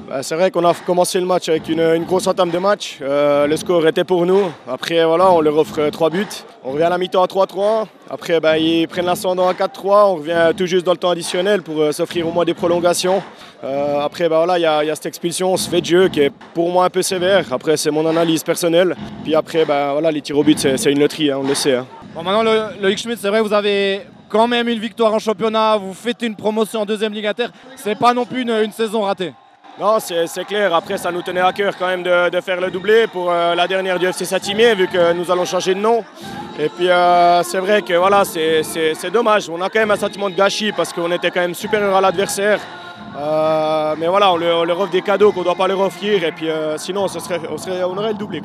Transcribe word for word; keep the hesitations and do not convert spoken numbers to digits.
Bah, c'est vrai qu'on a commencé le match avec une, une grosse entame de match. Euh, le score était pour nous. Après, voilà, on leur offre trois buts. On revient à la mi-temps à trois trois. Après, bah, ils prennent l'ascendant à quatre trois. On revient tout juste dans le temps additionnel pour euh, s'offrir au moins des prolongations. Euh, après, bah, voilà, il y, y a cette expulsion, ce fait de jeu qui est pour moi un peu sévère. Après, c'est mon analyse personnelle. Puis après, bah, voilà, les tirs au but, c'est une loterie, hein, on le sait. Hein. Bon, maintenant, le, Loïc Schmitt, c'est vrai, vous avez quand même une victoire en championnat. Vous faites une promotion en deuxième Ligue Inter. C'est pas non plus une, une saison ratée. Non, c'est clair. Après, ça nous tenait à cœur quand même de, de faire le doublé pour euh, la dernière du F C Saint-Imier, vu que nous allons changer de nom. Et puis, euh, c'est vrai que voilà, c'est dommage. On a quand même un sentiment de gâchis parce qu'on était quand même supérieur à l'adversaire. Euh, mais voilà, on leur, on leur offre des cadeaux qu'on ne doit pas leur offrir. Et puis, euh, sinon, ce serait, on, serait, on aurait le doublé.